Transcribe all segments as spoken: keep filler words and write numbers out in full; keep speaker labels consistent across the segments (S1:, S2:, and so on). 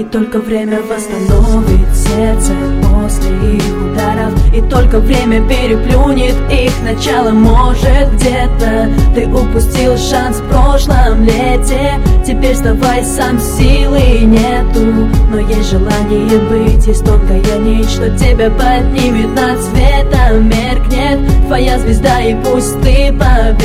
S1: И только время восстановит сердце после их ударов. И только время переплюнет их начало. Может, где-то ты упустил шанс в прошлом лете. Теперь вставай сам, силы нету, но есть желание быть. Есть тонкая нить, что тебя поднимет над светом. Меркнет твоя звезда, и пусть ты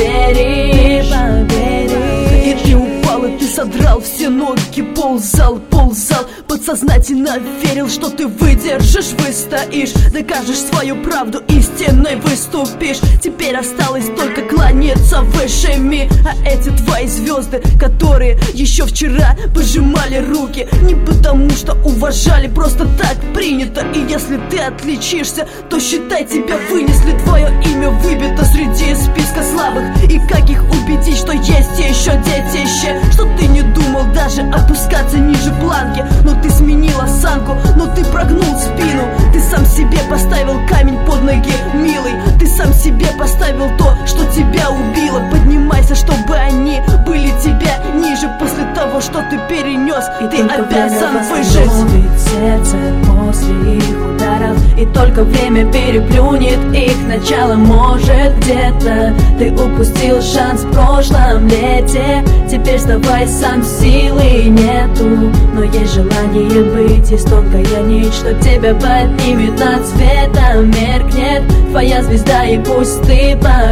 S1: поверишь, поверишь.
S2: И ты упал, и ты содрал все ноги, ползал, ползал. Подсознательно верил, что ты выдержишь, выстоишь, докажешь свою правду, истинной выступишь. Теперь осталось только кланяться высшими. А эти твои звезды, которые еще вчера пожимали руки, не потому что уважали, просто так принято. И если ты отличишься, то считай, тебя вынесли. Твое имя выбито среди списка слабых. И как их убедить, что есть еще детище? Что ты не думал даже опускаться ниже планки. Но ты сменил осанку, но ты прогнул спину. Ты сам себе поставил камень под ноги, милый. Ты сам себе поставил то, что тебя убило. Поднимайся, чтобы они были тебя ниже. После того, что ты перенес,
S1: и
S2: ты обязан выжить.
S1: Сердце после их ударов. И только время переплюнет их начало. Может, где-то ты упустил шанс в прошлом лете. Теперь вставай сам, силы нету, но есть желание быть. Есть тонкая нить, что тебя поднимет над светом. Меркнет твоя звезда, и пусть ты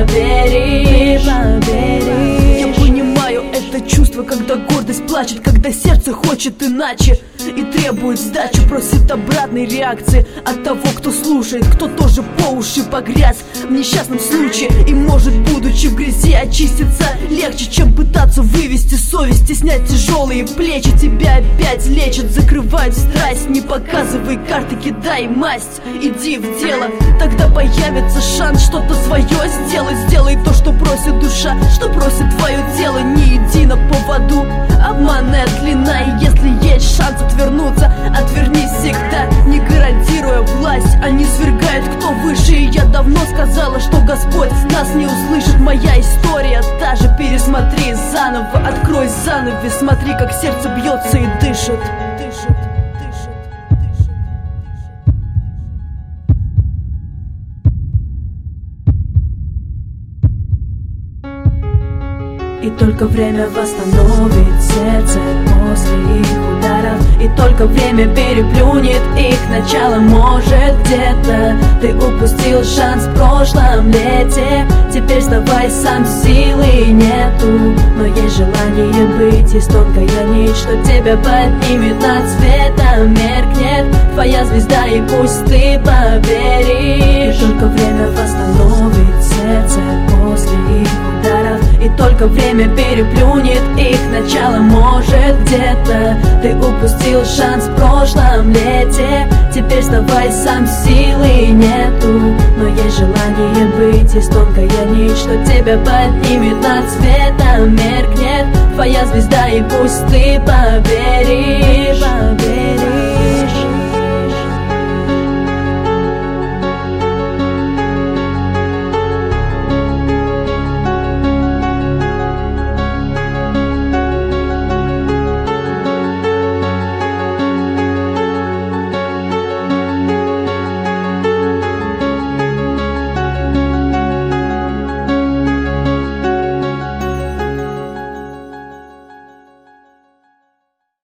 S1: поверишь, поверишь.
S2: Я понимаю это чувство, когда гордость плачет, когда сердце хочет иначе и требует сдачи, просит обратной реакции от того, кто слушает, кто тоже по уши погряз в несчастном случае. И может, будучи в грязи, очиститься легче, чем пытаться вывести совесть и снять тяжелые плечи. Тебя опять лечат, закрывают страсть. Не показывай карты, кидай масть, иди в дело. Тогда появится шанс что-то свое сделать. Сделай то, что просит душа, что просит твое тело. Не иди на поводу, обманная длина. И если есть шанс отвернуться, отвернись всегда, не гарантируя власть. Они свергают, кто выше. И я давно сказала, что Господь нас не услышит. Моя история та же, пересмотри заново. Открой занавес, смотри, как сердце бьется и дышит, дышит.
S1: И только время восстановит сердце после их ударов. И только время переплюнет их начало. Может, где-то ты упустил шанс в прошлом лете. Теперь вставай сам, силы нету, но есть желание быть. Есть тонкая нить, что тебя поднимет над светом. Меркнет твоя звезда, и пусть ты поверишь. И только время восстановит сердце после их ударов. И только время переплюнет их начало. Может, где-то ты упустил шанс в прошлом лете. Теперь вставай сам, силы нету, но есть желание быть. Есть тонкая нить, что тебя поднимет над светом. Меркнет твоя звезда, и пусть ты поверишь, поверишь.